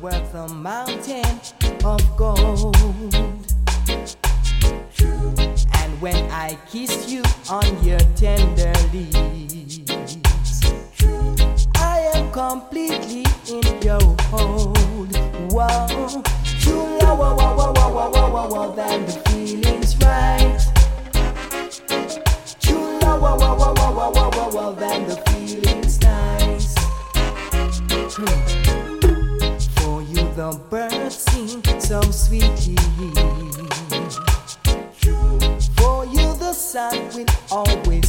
worth a mountain of gold. And when I kiss you on your tender lips, I am completely in your hold. Whoa, true love, whoa, whoa, whoa, whoa, whoa, whoa, whoa, whoa, then the feeling's right. True love, whoa, whoa, whoa, whoa, whoa, whoa, whoa, whoa, then the feeling's nice. For you the birds sing so sweetly. For you the sun will always